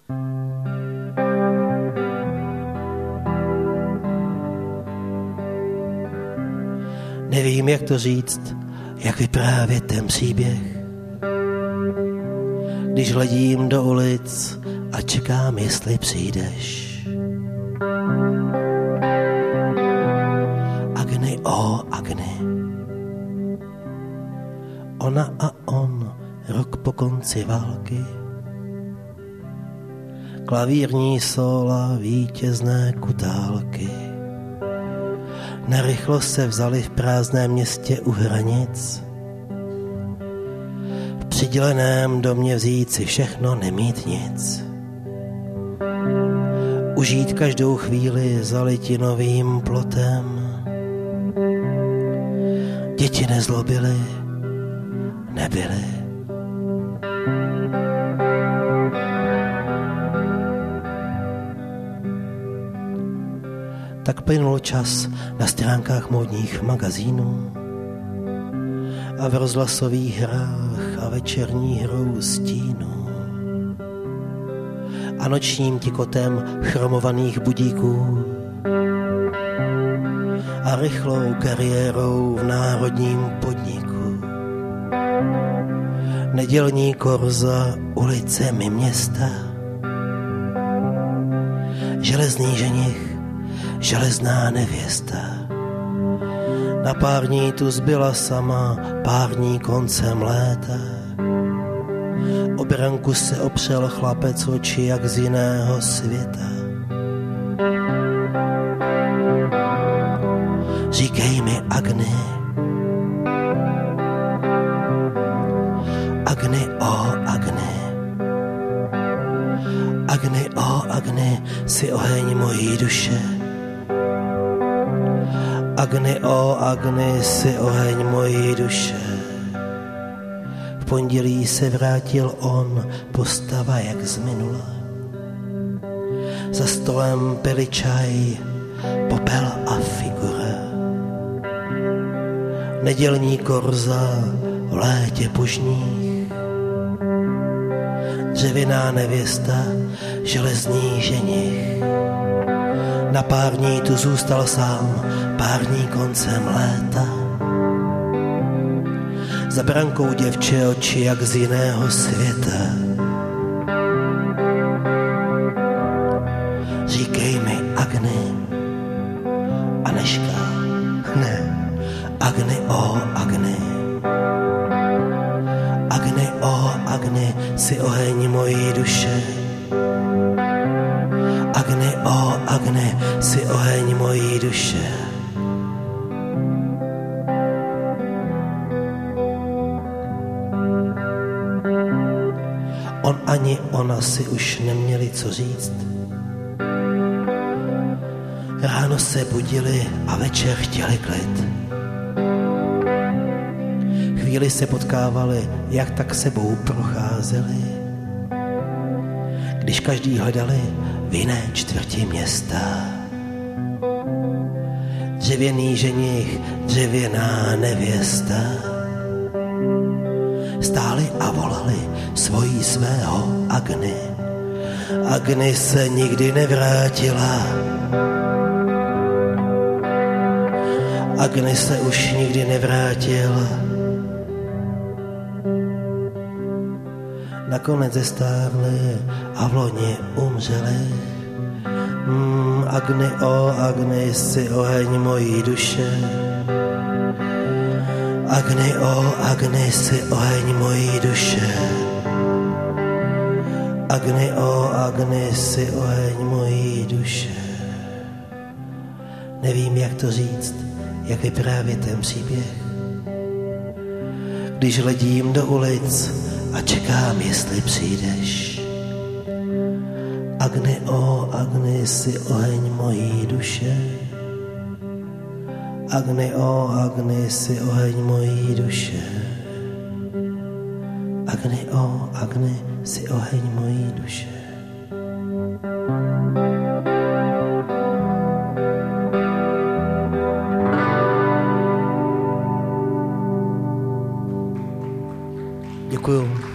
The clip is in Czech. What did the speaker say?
Nevím, jak to říct, jak vyprávět ten příběh. Když hledím do ulic a čekám, jestli přijdeš. Agny, Agny. Ona a on, rok po konci války. Klavírní sóla, vítězné kutálky. Narychlo se vzali v prázdném městě u hranic. V přiděleném domě vzít si všechno, nemít nic. Užít každou chvíli za litinovým plotem. Děti nezlobily, nebyly. Tak plynul čas na stránkách módních magazínů a v rozhlasových hrách a večerní hrou stínů a nočním tikotem chromovaných budíků a rychlou kariérou v národním podniku. Nedělní korza ulicemi města, železný ženich, železná nevěsta. Na pár dní tu zbyla sama, pár dní koncem léta. O branku se opřel chlapec, oči jak z jiného světa. Říkej mi, Agny, Agny, Agny. Agny, Agny, si oheň mojí duše. Agny, Agny, si oheň mojí duše. V pondělí se vrátil on, postava jak z minula. Za stolem pili čaj, popel a figura. Nedělní korza v létě požních. Dřevěná nevěsta, železný ženich. Na pár dní tu zůstal sám, pár dní koncem léta. Za brankou děvče, oči jak z jiného světa. Říkej mi, Agny, Aneška, ne, Agny, Agny. Agny, Agny, si oheň mojí duše. Agny, Agny, si oheň mojí duše. On ani ona si už neměli co říct. Ráno se budili a večer chtěli klid. Chvíli se potkávali, jak tak sebou procházeli. Když každý hledali v jiné čtvrti města. Dřevěný ženich, dřevěná nevěsta. Stáli a volali svojí svého Agny. Agny se nikdy nevrátila. Agny se už nikdy nevrátila. Nakonec zestárli a v loni umřeli. Agny, Agny, si oheň mojí duše. Agny, Agny, si oheň mojí duše. Agny, Agny, si oheň mojí duše. Nevím, jak to říct, jak vyprávět ten příběh. Když hledím do ulic a čekám, jestli přijdeš. Agny, Agny, si oheň mojí duše. Agny, Agny, si oheň mojí duše. Agny, Agny, si oheň mojí duše. Děkuju.